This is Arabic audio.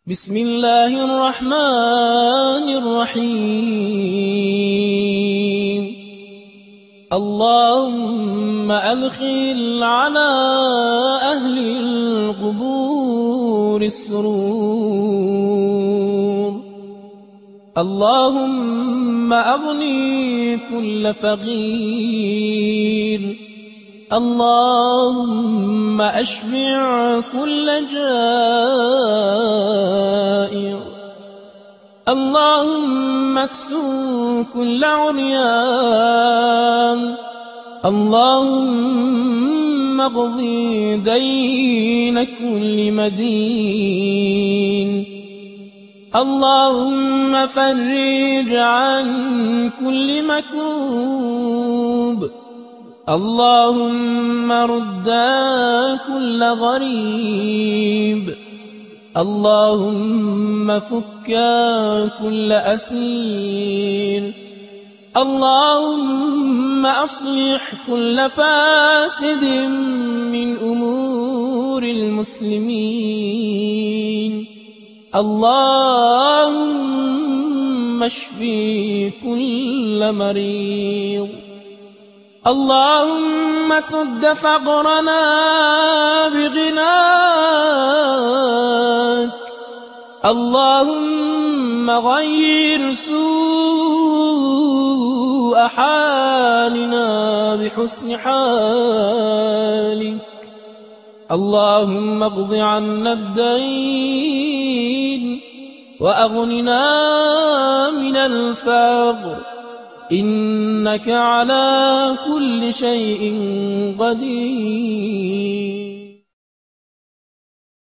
بسم الله الرحمن الرحيم اللهم أدخل على أهل القبور السرور اللهم أغني كل فقير اللهم أشبع كل جائع اللهم اكسو كل عريان اللهم اقضي دين كل مدين اللهم فرج عن كل مكروب اللهم رد كل غريب اللهم فك كل أسير اللهم أصلح كل فاسد من أمور المسلمين اللهم اشفي كل مريض اللهم سد فقرنا بغناك اللهم غير سوء حالنا بحسن حالك اللهم اقض عنا الدين وأغننا من الفقر إنك على كل شيء قدير